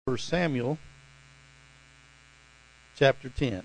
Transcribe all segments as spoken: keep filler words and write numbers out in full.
First Samuel chapter ten.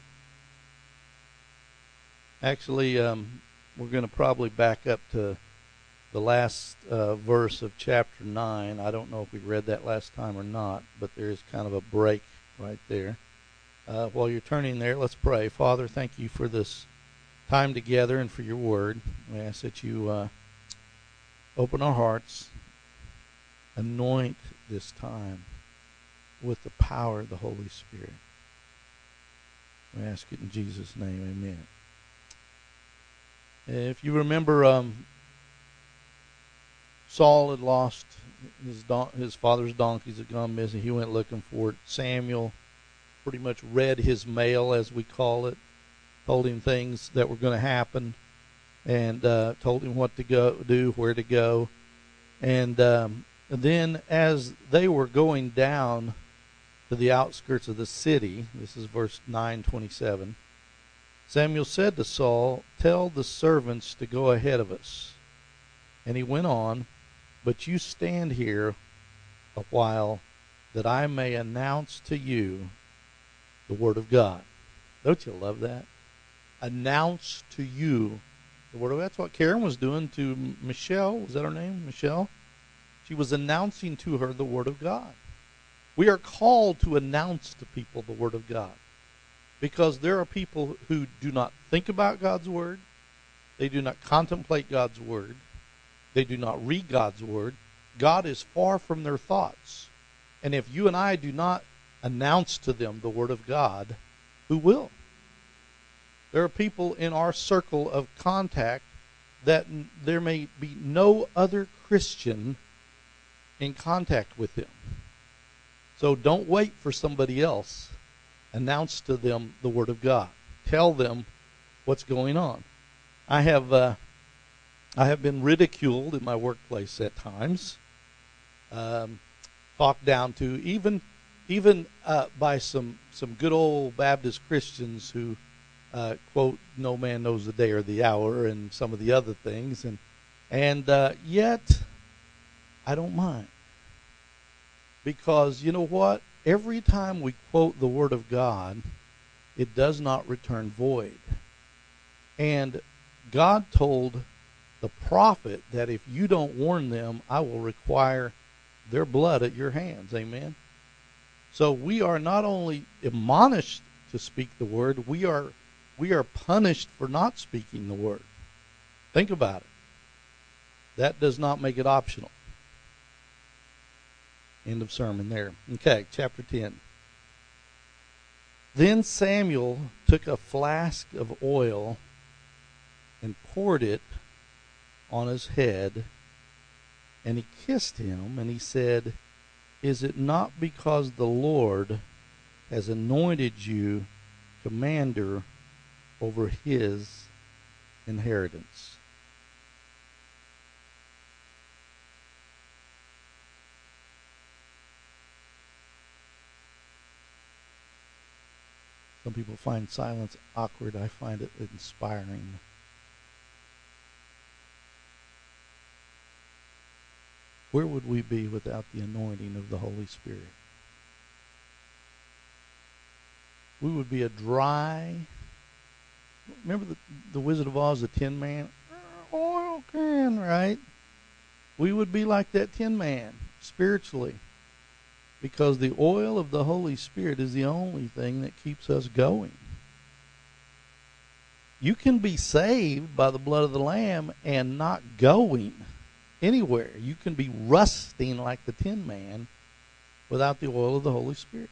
Actually, um, we're going to probably back up to the last uh, verse of chapter nine. I don't know if we read that last time or not, but there is kind of a break right there. Uh, while you're turning there, let's pray. Father, thank you for this time together and for your word. We ask that you uh, open our hearts, anoint this time with the power of the Holy Spirit. We ask it in Jesus' name, amen. If you remember, um, Saul had lost his don- his father's donkeys had gone missing. He went looking for it. Samuel pretty much read his mail, as we call it, told him things that were going to happen, and uh, told him what to go do, where to go. And, um, and then as they were going down to the outskirts of the city, this is verse nine twenty-seven, Samuel said to Saul, "Tell the servants to go ahead of us." And he went on, "But you stand here a while, that I may announce to you the word of God." Don't you love that? Announce to you the word of God. That's what Karen was doing to Michelle. Was that her name? Michelle? She was announcing to her the word of God. We are called to announce to people the word of God, because there are people who do not think about God's word. They do not contemplate God's word. They do not read God's word. God is far from their thoughts. And if you and I do not announce to them the word of God, who will? There are people in our circle of contact that there may be no other Christian in contact with them. So don't wait for somebody else. Announce to them the word of God. Tell them what's going on. I have uh, I have been ridiculed in my workplace at times, um, talked down to, even even uh, by some some good old Baptist Christians who uh, quote "No man knows the day or the hour" and some of the other things, and and uh, yet I don't mind. Because you know what? Every time we quote the word of God, it does not return void. And God told the prophet that if you don't warn them, I will require their blood at your hands. Amen? So we are not only admonished to speak the word, we are we are punished for not speaking the word. Think about it. That does not make it optional. End of sermon there. Okay, chapter ten. Then Samuel took a flask of oil and poured it on his head, and he kissed him, and he said, "Is it not because the Lord has anointed you commander over his inheritance?" Some people find silence awkward. I find it inspiring. Where would we be without the anointing of the Holy Spirit? We would be a dry... Remember the, the Wizard of Oz, the Tin Man? Oil can, right? We would be like that Tin Man, spiritually. Because the oil of the Holy Spirit is the only thing that keeps us going. You can be saved by the blood of the Lamb and not going anywhere. You can be rusting like the Tin Man without the oil of the Holy Spirit.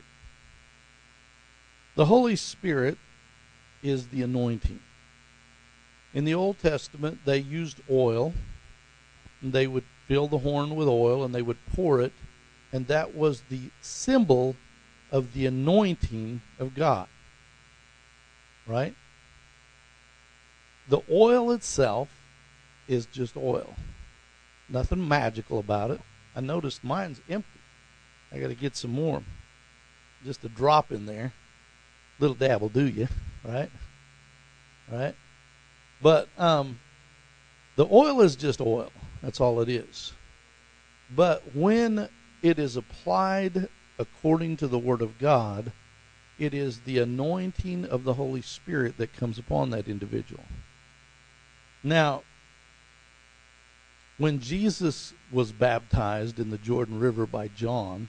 The Holy Spirit is the anointing. In the Old Testament, they used oil, and they would fill the horn with oil, and they would pour it, and that was the symbol of the anointing of God. Right? The oil itself is just oil. Nothing magical about it. I noticed mine's empty. I got to get some more. Just a drop in there. Little dab will do you. Right? Right? But um, the oil is just oil. That's all it is. But when it is applied according to the Word of God, it is the anointing of the Holy Spirit that comes upon that individual. Now, when Jesus was baptized in the Jordan River by John,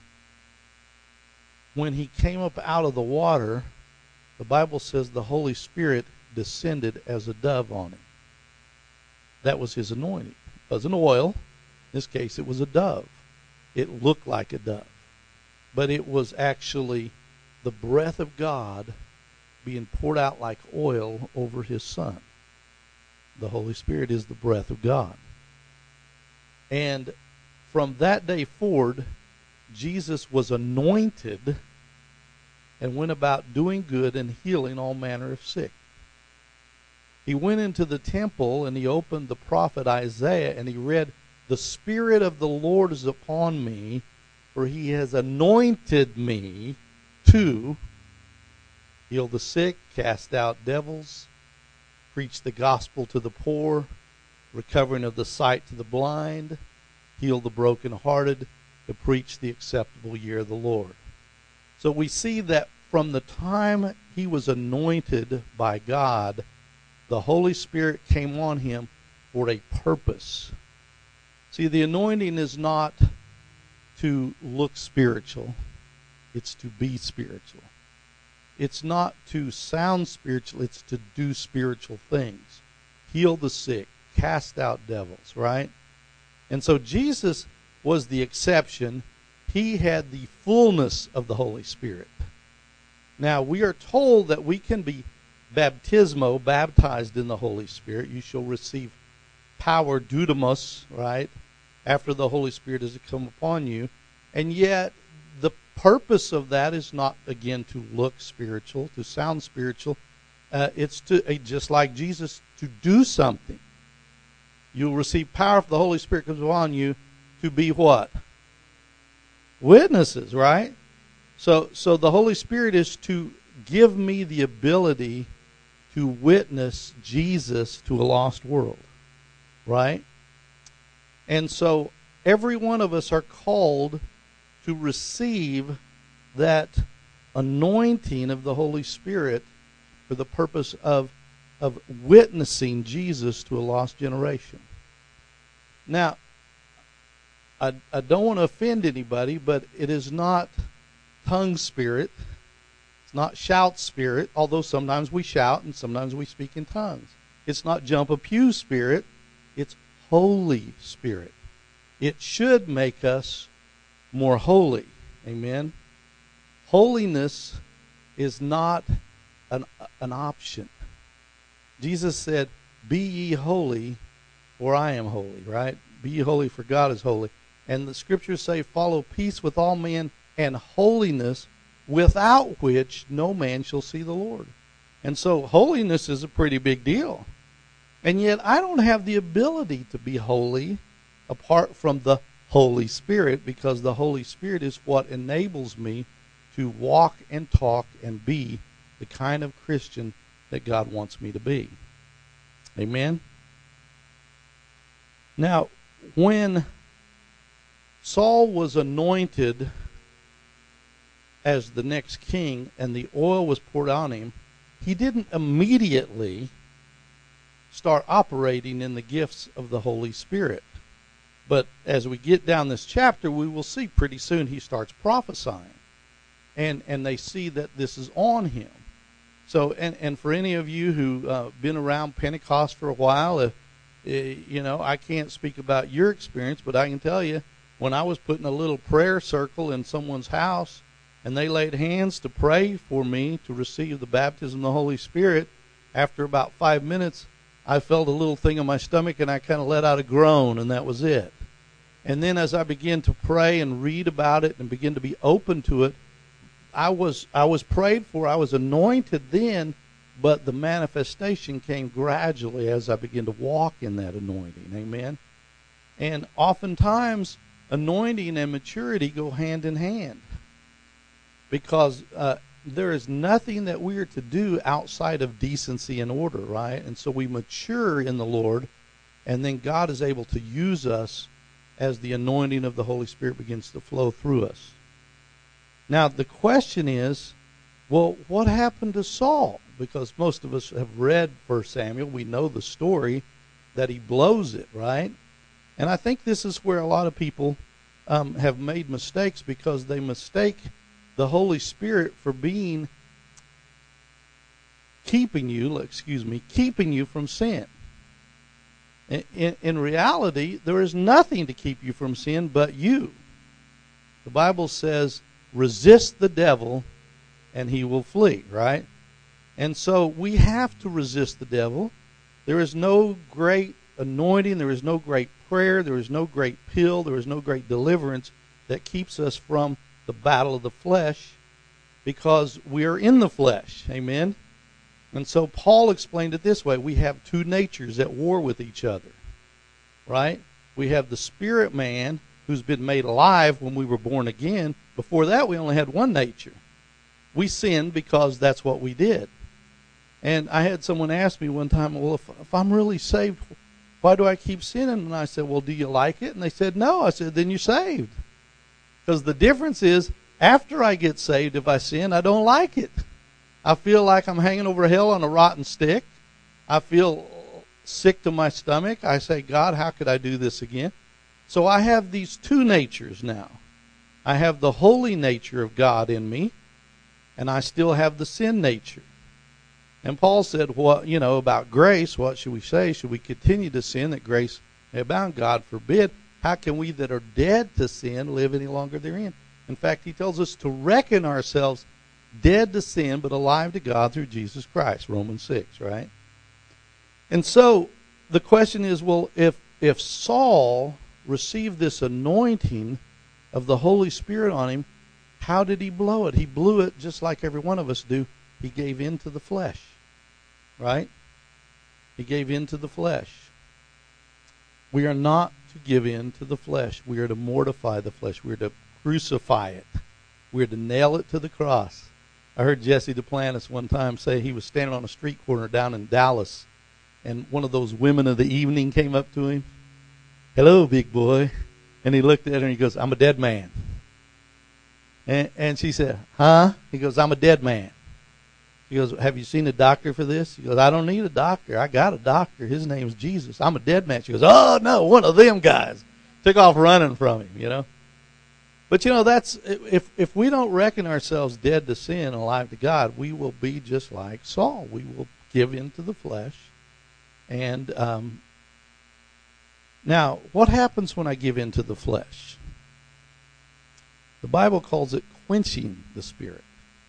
when he came up out of the water, the Bible says the Holy Spirit descended as a dove on him. That was his anointing. It wasn't oil. In this case, it was a dove. It looked like a dove. But it was actually the breath of God being poured out like oil over his son. The Holy Spirit is the breath of God. And from that day forward, Jesus was anointed and went about doing good and healing all manner of sick. He went into the temple and he opened the prophet Isaiah and he read, "The Spirit of the Lord is upon me, for he has anointed me to heal the sick, cast out devils, preach the gospel to the poor, recovering of the sight to the blind, heal the brokenhearted, to preach the acceptable year of the Lord." So we see that from the time he was anointed by God, the Holy Spirit came on him for a purpose. See, the anointing is not to look spiritual. It's to be spiritual. It's not to sound spiritual. It's to do spiritual things. Heal the sick. Cast out devils, right? And so Jesus was the exception. He had the fullness of the Holy Spirit. Now, we are told that we can be baptismo, baptized in the Holy Spirit. You shall receive power, dunamis, right, after the Holy Spirit has come upon you. And yet, the purpose of that is not, again, to look spiritual, to sound spiritual. Uh, it's to, uh, just like Jesus, to do something. You'll receive power if the Holy Spirit comes upon you to be what? Witnesses, right? So, so the Holy Spirit is to give me the ability to witness Jesus to a lost world, right? And so every one of us are called to receive that anointing of the Holy Spirit for the purpose of, of witnessing Jesus to a lost generation. Now, I, I don't want to offend anybody, but it is not tongue spirit. It's not shout spirit, although sometimes we shout and sometimes we speak in tongues. It's not jump a pew spirit. It's Holy Spirit. It should make us more holy. Amen? Holiness is not an, an option. Jesus said, "Be ye holy, for I am holy," right? Be ye holy, for God is holy. And the scriptures say, "Follow peace with all men and holiness, without which no man shall see the Lord." And so holiness is a pretty big deal. And yet I don't have the ability to be holy apart from the Holy Spirit, because the Holy Spirit is what enables me to walk and talk and be the kind of Christian that God wants me to be. Amen? Now, when Saul was anointed as the next king and the oil was poured on him, he didn't immediately start operating in the gifts of the Holy Spirit. But as we get down this chapter, we will see pretty soon he starts prophesying. And and they see that this is on him. So, and, and for any of you who uh, been around Pentecost for a while, if, uh, you know, I can't speak about your experience, but I can tell you, when I was putting a little prayer circle in someone's house, and they laid hands to pray for me to receive the baptism of the Holy Spirit, after about five minutes, I felt a little thing in my stomach, and I kind of let out a groan, and that was it. And then as I began to pray and read about it and begin to be open to it, I was I was prayed for, I was anointed then, but the manifestation came gradually as I began to walk in that anointing. Amen? And oftentimes, anointing and maturity go hand in hand, because uh, there is nothing that we are to do outside of decency and order, right? And so we mature in the Lord, and then God is able to use us as the anointing of the Holy Spirit begins to flow through us. Now, the question is, well, what happened to Saul? Because most of us have read First Samuel. We know the story that he blows it, right? And I think this is where a lot of people um, have made mistakes, because they mistake the Holy Spirit for being, keeping you, excuse me, keeping you from sin. In, in, in reality, there is nothing to keep you from sin but you. The Bible says, resist the devil and he will flee, right? And so we have to resist the devil. There is no great anointing, there is no great prayer, there is no great pill, there is no great deliverance that keeps us from the battle of the flesh, because we are in the flesh. Amen? And so Paul explained it this way. We have two natures at war with each other, right? We have the spirit man, who's been made alive when we were born again. Before that, we only had one nature. We sinned because that's what we did. And I had someone ask me one time, well, if, if I'm really saved, why do I keep sinning? And I said, well, do you like it? And they said, no. I said, then you're saved. Because the difference is, after I get saved, if I sin, I don't like it. I feel like I'm hanging over hell on a rotten stick. I feel sick to my stomach. I say, God, how could I do this again? So I have these two natures now. I have the holy nature of God in me, and I still have the sin nature. And Paul said, well, you know, about grace, what should we say? Should we continue to sin that grace may abound? God forbid. How can we that are dead to sin live any longer therein? In fact, he tells us to reckon ourselves dead to sin, but alive to God through Jesus Christ, Romans six, right? And so the question is, well, if if Saul received this anointing of the Holy Spirit on him, how did he blow it? He blew it just like every one of us do. He gave in to the flesh, right? He gave in to the flesh. We are not to give in to the flesh. We are to mortify the flesh. We are to crucify it. We are to nail it to the cross. I heard Jesse Duplantis one time say he was standing on a street corner down in Dallas, and one of those women of the evening came up to him. Hello, big boy. And he looked at her and he goes, I'm a dead man. And, and she said, huh? He goes, I'm a dead man. She goes, have you seen a doctor for this? He goes, I don't need a doctor. I got a doctor. His name's Jesus. I'm a dead man. She goes, oh, no, one of them guys. Took off running from him, you know. But, you know, that's if if we don't reckon ourselves dead to sin and alive to God, we will be just like Saul. We will give in to the flesh. And um, now, what happens when I give in to the flesh? The Bible calls it quenching the spirit.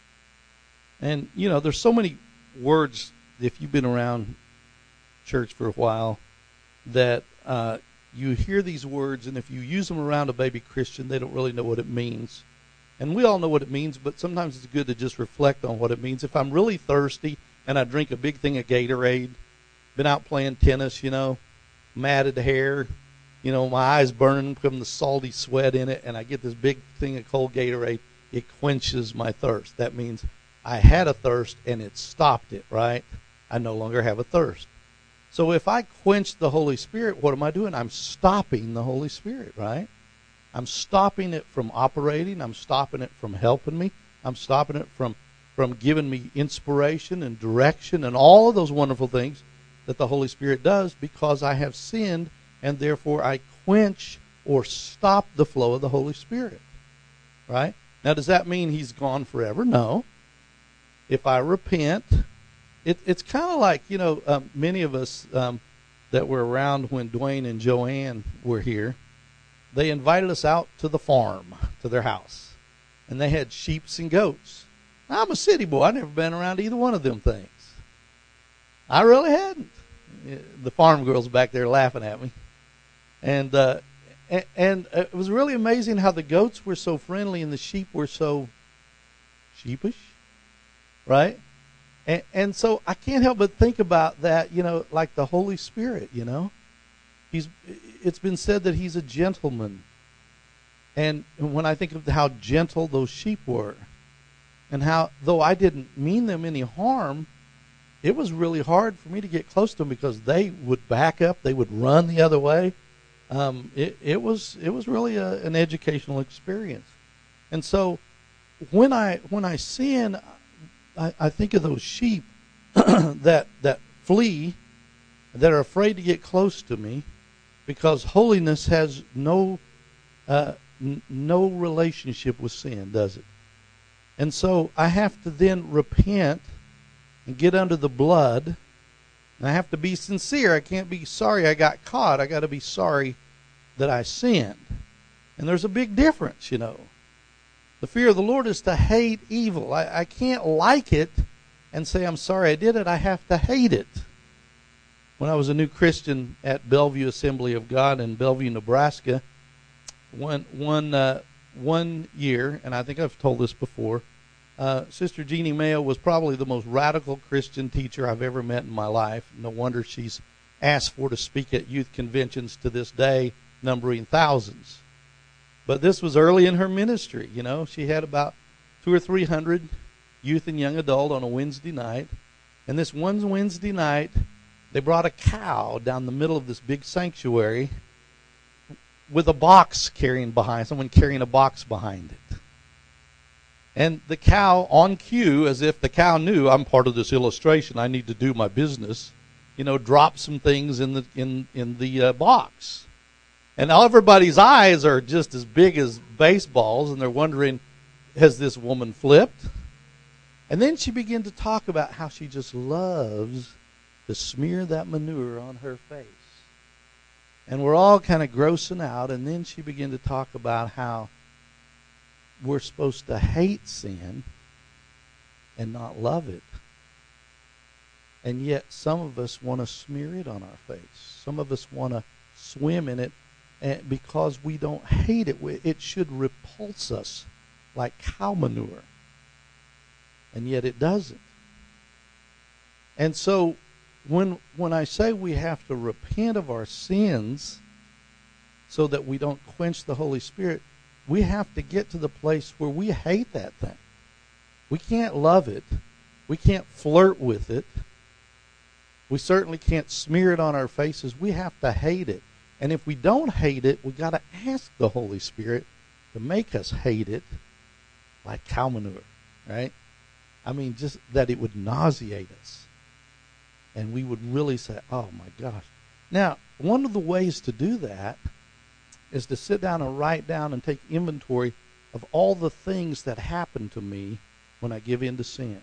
And, you know, there's so many words, if you've been around church for a while, that uh, you hear these words, and if you use them around a baby Christian, they don't really know what it means. And we all know what it means, but sometimes it's good to just reflect on what it means. If I'm really thirsty and I drink a big thing of Gatorade, been out playing tennis, you know, matted hair, you know, my eyes burning from the salty sweat in it, and I get this big thing of cold Gatorade, it quenches my thirst. That means I had a thirst and it stopped it, right? I no longer have a thirst. So if I quench the Holy Spirit, what am I doing? I'm stopping the Holy Spirit, right? I'm stopping it from operating. I'm stopping it from helping me. I'm stopping it from, from giving me inspiration and direction and all of those wonderful things that the Holy Spirit does, because I have sinned, and therefore I quench or stop the flow of the Holy Spirit, right? Now, does that mean he's gone forever? No. If I repent, it, it's kind of like, you know, um, many of us um, that were around when Dwayne and Joanne were here, they invited us out to the farm, to their house, and they had sheep and goats. Now, I'm a city boy. I've never been around either one of them things. I really hadn't. The farm girls back there laughing at me. And, uh, and, and it was really amazing how the goats were so friendly and the sheep were so sheepish, right? And, and so I can't help but think about that, you know, like the Holy Spirit, you know. He's. It's been said that he's a gentleman. And when I think of how gentle those sheep were, and how, though I didn't mean them any harm, it was really hard for me to get close to them because they would back up, they would run the other way. Um, it, it was it was really a, an educational experience. And so when I when I sin, I, I think of those sheep that that flee, that are afraid to get close to me, because holiness has no uh, n- no relationship with sin, does it? And so I have to then repent and get under the blood. And I have to be sincere. I can't be sorry I got caught. I got to be sorry that I sinned. And there's a big difference, you know. The fear of the Lord is to hate evil. I, I can't like it and say I'm sorry I did it. I have to hate it. When I was a new Christian at Bellevue Assembly of God in Bellevue, Nebraska, one one uh, one year, and I think I've told this before, uh, Sister Jeannie Mayo was probably the most radical Christian teacher I've ever met in my life. No wonder she's asked for to speak at youth conventions to this day, numbering thousands. But this was early in her ministry. You know, she had about two or three hundred youth and young adult on a Wednesday night, and this one Wednesday night, they brought a cow down the middle of this big sanctuary with a box carrying behind, someone carrying a box behind it. And the cow, on cue, as if the cow knew, I'm part of this illustration, I need to do my business, you know, dropped some things in the in, in the uh, box. And everybody's eyes are just as big as baseballs, and they're wondering, has this woman flipped? And then she began to talk about how she just loves to smear that manure on her face. And we're all kind of grossing out, and then she began to talk about how we're supposed to hate sin and not love it. And yet some of us want to smear it on our face. Some of us want to swim in it because we don't hate it. It should repulse us like cow manure. And yet it doesn't. And so when when I say we have to repent of our sins so that we don't quench the Holy Spirit, we have to get to the place where we hate that thing. We can't love it. We can't flirt with it. We certainly can't smear it on our faces. We have to hate it. And if we don't hate it, we got to ask the Holy Spirit to make us hate it like cow manure, right? I mean, just that it would nauseate us. And we would really say, oh my gosh. Now, one of the ways to do that is to sit down and write down and take inventory of all the things that happen to me when I give in to sin.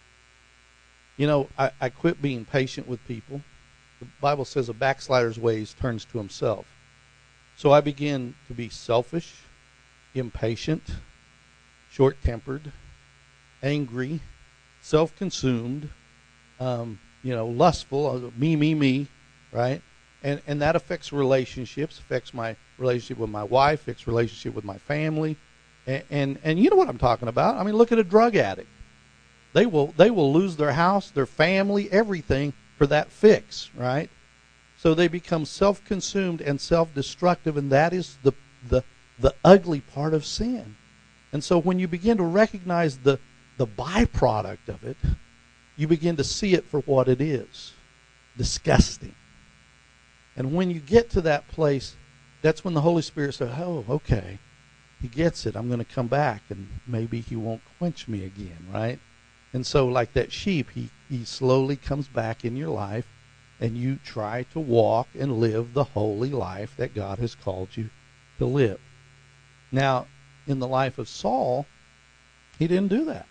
You know, I, I quit being patient with people. The Bible says a backslider's ways turns to himself. So I begin to be selfish, impatient, short-tempered, angry, self-consumed, um, you know, lustful, me, me, me, right? And and that affects relationships, affects my relationship with my wife, affects relationship with my family, and, and and you know what I'm talking about. I mean, look at a drug addict. They will they will lose their house, their family, everything for that fix, right? So they become self-consumed and self-destructive, and that is the the the ugly part of sin. And so when you begin to recognize the the byproduct of it, you begin to see it for what it is. Disgusting. And when you get to that place, that's when the Holy Spirit says, oh, okay, he gets it. I'm going to come back, and maybe he won't quench me again, right? And so like that sheep, he, he slowly comes back in your life, and you try to walk and live the holy life that God has called you to live. Now, in the life of Saul, he didn't do that.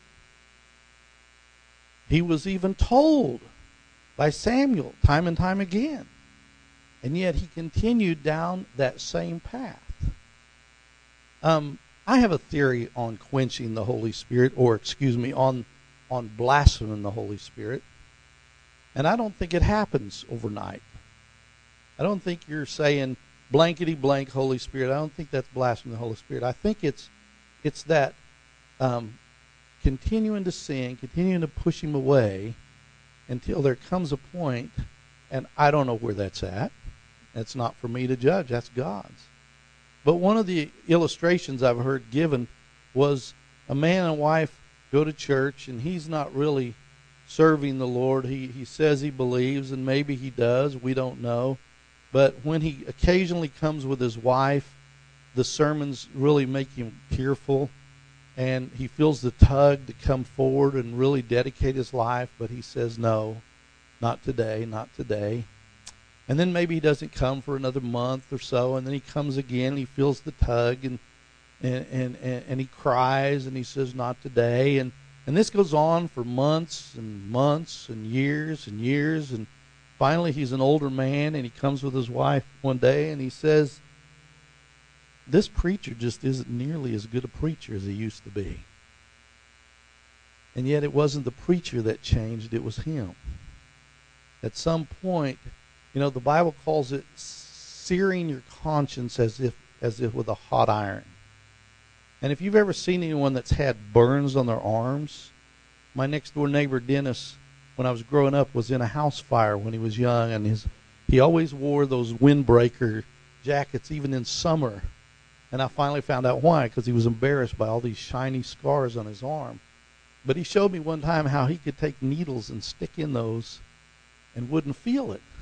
He was even told by Samuel time and time again. And yet he continued down that same path. Um, I have a theory on quenching the Holy Spirit, or excuse me, on, on blaspheming the Holy Spirit. And I don't think it happens overnight. I don't think you're saying blankety blank Holy Spirit. I don't think that's blaspheming the Holy Spirit. I think it's it's that um, continuing to sin, continuing to push him away until there comes a point, and I don't know where that's at. That's not for me to judge. That's God's. But one of the illustrations I've heard given was a man and wife go to church, and he's not really serving the Lord. He, he says he believes, and maybe he does. We don't know. But when he occasionally comes with his wife, the sermons really make him tearful. And he feels the tug to come forward and really dedicate his life, but he says, no, not today, not today. And then maybe he doesn't come for another month or so, and then he comes again, and he feels the tug, and and, and, and, and he cries, and he says, not today. And, and this goes on for months and months and years and years, and finally he's an older man, and he comes with his wife one day, and he says, this preacher just isn't nearly as good a preacher as he used to be. And yet it wasn't the preacher that changed, it was him. At some point, you know, the Bible calls it searing your conscience as if as if with a hot iron. And if you've ever seen anyone that's had burns on their arms, my next door neighbor Dennis, when I was growing up, was in a house fire when he was young, and his he always wore those windbreaker jackets even in summer. And I finally found out why, because he was embarrassed by all these shiny scars on his arm. But he showed me one time how he could take needles and stick in those and wouldn't feel it,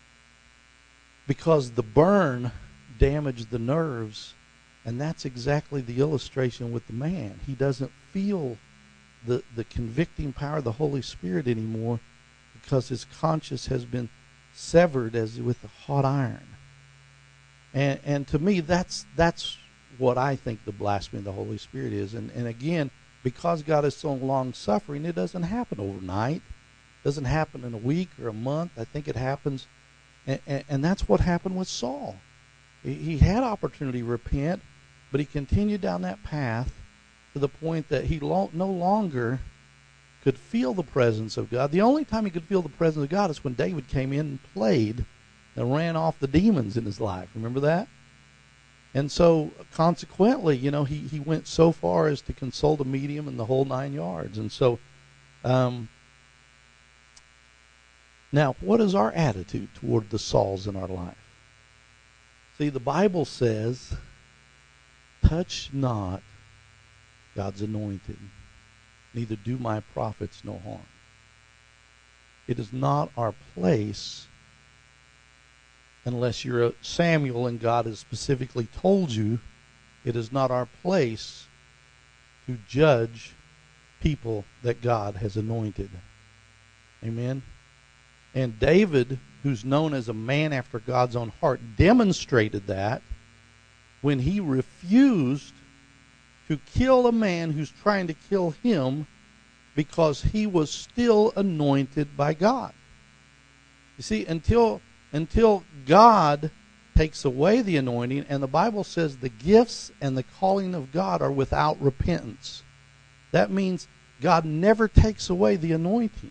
because the burn damaged the nerves. And that's exactly the illustration with the man. He doesn't feel the, the convicting power of the Holy Spirit anymore, because his conscience has been severed as with a hot iron. And and to me, that's that's what I think the blasphemy of the Holy Spirit is. And, and again, because God is so long-suffering, it doesn't happen overnight. It doesn't happen in a week or a month. I think it happens, and, and, and that's what happened with Saul. He, he had opportunity to repent, but he continued down that path to the point that he lo- no longer could feel the presence of God. The only time he could feel the presence of God is when David came in and played and ran off the demons in his life. Remember that? And so, consequently, you know, he, he went so far as to consult a medium and the whole nine yards. And so, um, now, what is our attitude toward the Sauls in our life? See, the Bible says, touch not God's anointed, neither do my prophets no harm. It is not our place, unless you're a Samuel and God has specifically told you, it is not our place to judge people that God has anointed. Amen? And David, who's known as a man after God's own heart, demonstrated that when he refused to kill a man who's trying to kill him because he was still anointed by God. You see, until until God takes away the anointing, and the Bible says the gifts and the calling of God are without repentance. That means God never takes away the anointing.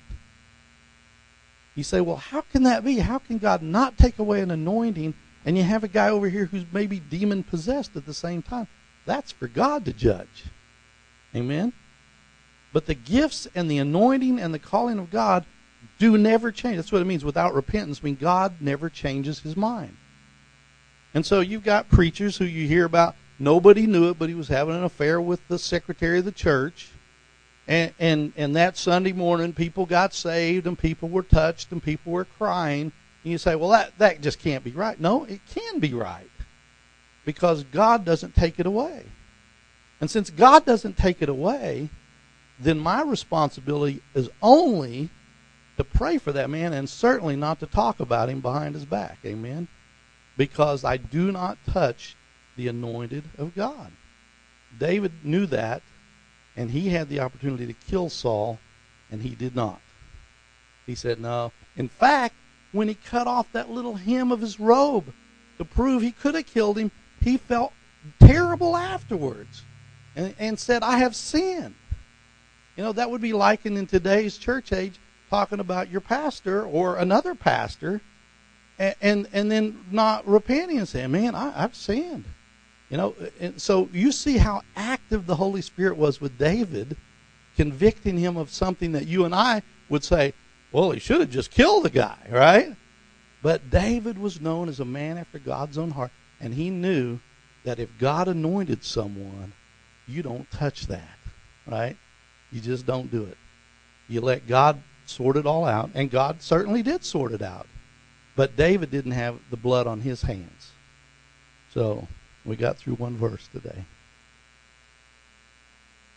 You say, well, how can that be? How can God not take away an anointing and you have a guy over here who's maybe demon-possessed at the same time? That's for God to judge. Amen? But the gifts and the anointing and the calling of God do never change. That's what it means. Without repentance, I mean, God never changes his mind. And so you've got preachers who you hear about, nobody knew it, but he was having an affair with the secretary of the church. And, and, and that Sunday morning, people got saved, and people were touched, and people were crying. And you say, well, that, that just can't be right. No, it can be right, because God doesn't take it away. And since God doesn't take it away, then my responsibility is only to pray for that man, and certainly not to talk about him behind his back. Amen? Because I do not touch the anointed of God. David knew that, and he had the opportunity to kill Saul, and he did not. He said no. In fact, when he cut off that little hem of his robe to prove he could have killed him, he felt terrible afterwards and, and said, I have sinned. You know, that would be likened in today's church age, talking about your pastor or another pastor, and and, and then not repenting and saying, man, I, I've sinned. You know, and so you see how active the Holy Spirit was with David, convicting him of something that you and I would say, well, he should have just killed the guy, right? But David was known as a man after God's own heart, and he knew that if God anointed someone, you don't touch that, right? You just don't do it. You let God sort it all out, and God certainly did sort it out. But David didn't have the blood on his hands. So we got through one verse today.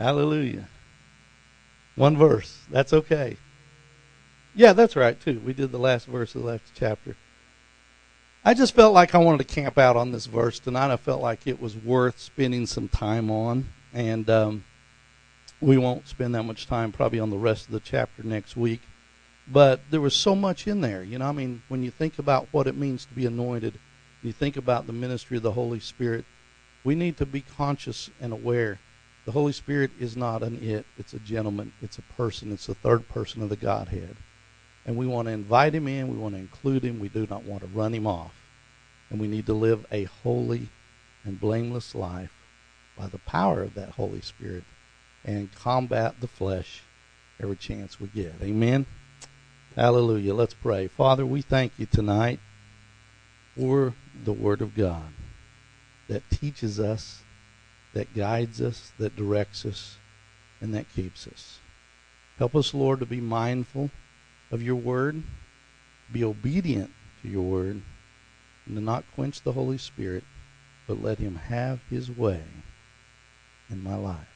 Hallelujah. One verse. That's okay. Yeah, that's right, too. We did the last verse of the last chapter. I just felt like I wanted to camp out on this verse tonight. I felt like it was worth spending some time on. And um, we won't spend that much time probably on the rest of the chapter next week. But there was so much in there. You know, I mean, when you think about what it means to be anointed, you think about the ministry of the Holy Spirit, we need to be conscious and aware. The Holy Spirit is not an it. It's a gentleman. It's a person. It's the third person of the Godhead. And we want to invite him in. We want to include him. We do not want to run him off. And we need to live a holy and blameless life by the power of that Holy Spirit and combat the flesh every chance we get. Amen? Hallelujah. Let's pray. Father, we thank you tonight for the Word of God that teaches us, that guides us, that directs us, and that keeps us. Help us, Lord, to be mindful of your Word, be obedient to your Word, and to not quench the Holy Spirit, but let him have his way in my life.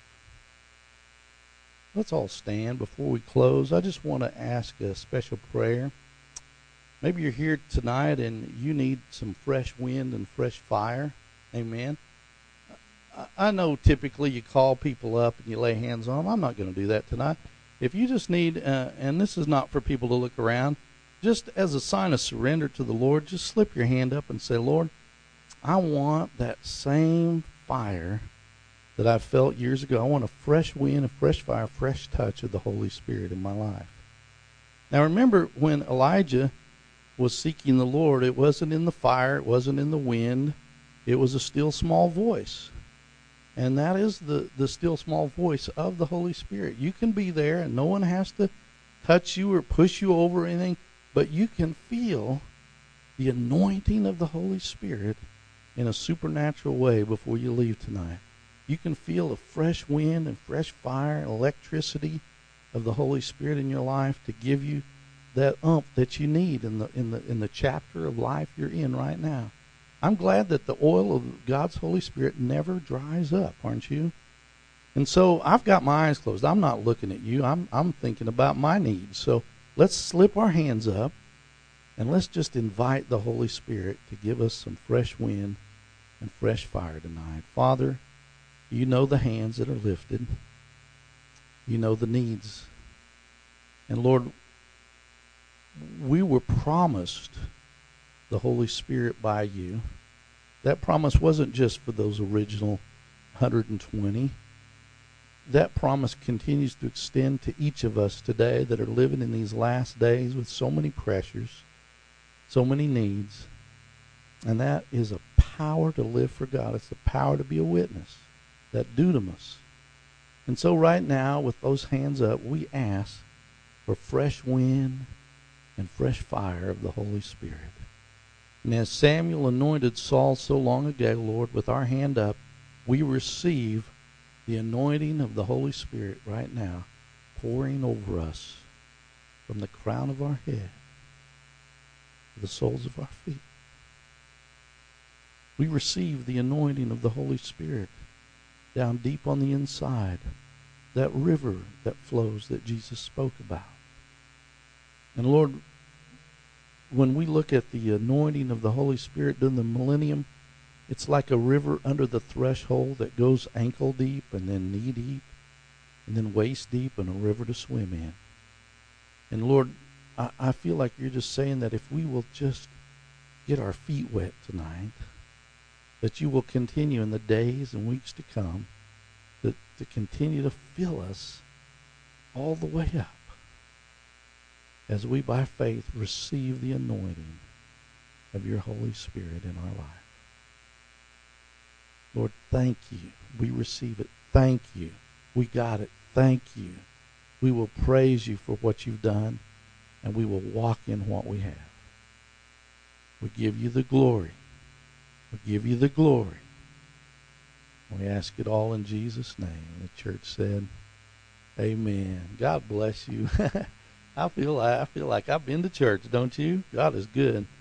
Let's all stand before we close. I just want to ask a special prayer. Maybe you're here tonight and you need some fresh wind and fresh fire. Amen. I know typically you call people up and you lay hands on them. I'm not going to do that tonight. If you just need, uh, and this is not for people to look around, just as a sign of surrender to the Lord, just slip your hand up and say, Lord, I want that same fire that I felt years ago. I want a fresh wind, a fresh fire, a fresh touch of the Holy Spirit in my life. Now remember, when Elijah was seeking the Lord, it wasn't in the fire, it wasn't in the wind, it was a still small voice. And that is the, the still small voice of the Holy Spirit. You can be there and no one has to touch you or push you over or anything, but you can feel the anointing of the Holy Spirit in a supernatural way before you leave tonight. You can feel a fresh wind and fresh fire and electricity of the Holy Spirit in your life to give you that umph that you need in the in the in the chapter of life you're in right now. I'm glad that the oil of God's Holy Spirit never dries up, aren't you? And so I've got my eyes closed. I'm not looking at you. I'm I'm thinking about my needs. So let's slip our hands up and let's just invite the Holy Spirit to give us some fresh wind and fresh fire tonight. Father, you know the hands that are lifted. You know the needs. And Lord, we were promised the Holy Spirit by you. That promise wasn't just for those original one hundred twenty. That promise continues to extend to each of us today that are living in these last days with so many pressures, so many needs. And that is a power to live for God. It's the power to be a witness, that dunamis. And so right now, with those hands up, we ask for fresh wind and fresh fire of the Holy Spirit. And as Samuel anointed Saul so long ago, Lord, with our hand up, we receive the anointing of the Holy Spirit right now pouring over us from the crown of our head to the soles of our feet. We receive the anointing of the Holy Spirit down deep on the inside, that river that flows that Jesus spoke about. And Lord, when we look at the anointing of the Holy Spirit during the millennium, it's like a river under the threshold that goes ankle deep and then knee deep and then waist deep and a river to swim in. And Lord, I, I feel like you're just saying that if we will just get our feet wet tonight, that you will continue in the days and weeks to come to, to continue to fill us all the way up as we by faith receive the anointing of your Holy Spirit in our life. Lord, thank you. We receive it. Thank you. We got it. Thank you. We will praise you for what you've done, and we will walk in what we have. We give you the glory. We give you the glory. We ask it all in Jesus' name. The church said, amen. God bless you. I feel I feel like I've been to church, don't you? God is good.